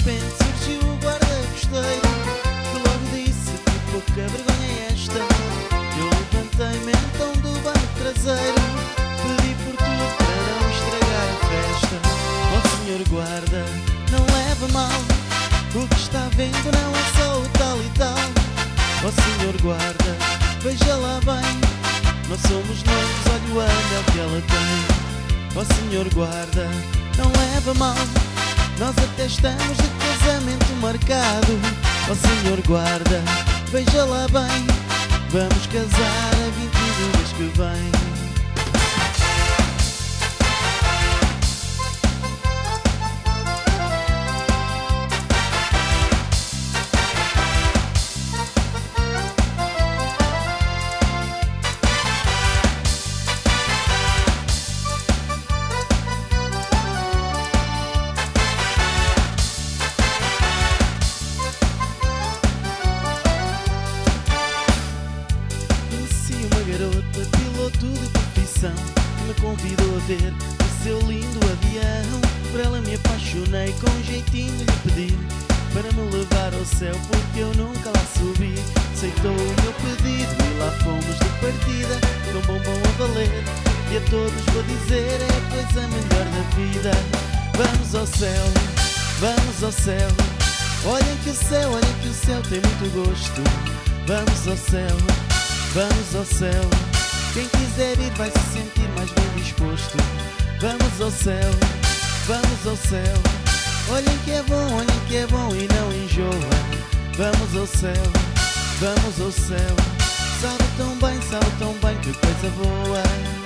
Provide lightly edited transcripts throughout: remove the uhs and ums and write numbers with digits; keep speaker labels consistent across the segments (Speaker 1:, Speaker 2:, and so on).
Speaker 1: repente surgiu o guarda-costeiro, que logo disse: que pouca vergonha é esta. Eu levantei-me então do banco traseiro, pedi por tudo para não estragar a festa. Ó senhor guarda, não leve mal, o que está vendo não é só o tal e tal. Ó senhor guarda, veja lá bem, nós somos noivos, olha o anel que ela tem. Ó senhor guarda, não leve mal, nós até estamos de casamento marcado. Ó senhor guarda, veja lá bem, vamos casar a 21 mês que vem. Garota, piloto de profissão, que me convidou a ver o seu lindo avião. Por ela me apaixonei, com um jeitinho lhe pedi para me levar ao céu, porque eu nunca lá subi. Aceitou o meu pedido e lá fomos de partida, com bombom a valer. E a todos vou dizer, é a coisa melhor da vida. Vamos ao céu, vamos ao céu, olhem que o céu tem muito gosto. Vamos ao céu, vamos ao céu, quem quiser ir vai se sentir mais bem disposto. Vamos ao céu, vamos ao céu, olhem que é bom e não enjoa. Vamos ao céu, vamos ao céu, sabe tão bem, que coisa boa.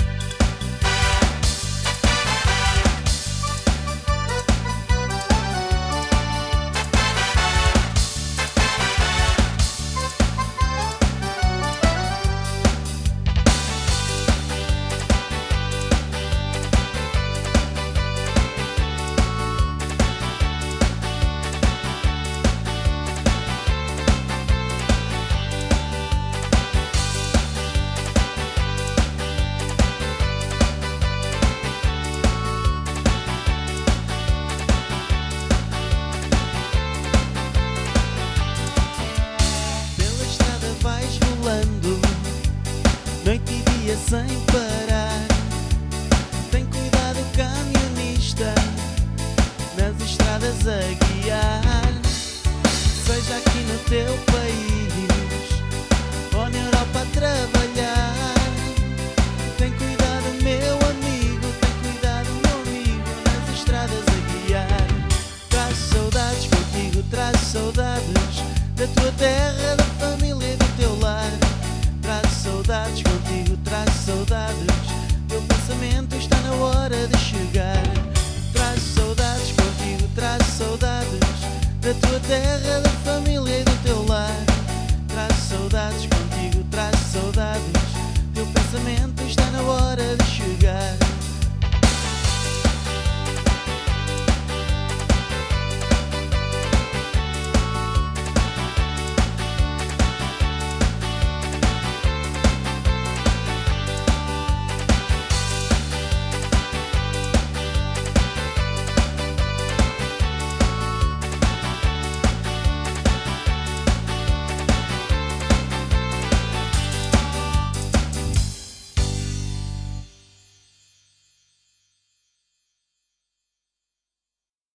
Speaker 1: Noite e dia sem parar, tem cuidado o camionista nas estradas a guiar. Seja aqui no teu país ou na Europa a trabalhar, tem cuidado meu amigo, nas estradas a guiar. Traz saudades contigo, traz saudades da tua terra, da família e do teu lar. Traz saudades contigo, traz saudades, teu pensamento está na hora de chegar. Traz saudades contigo, traz saudades da tua terra, da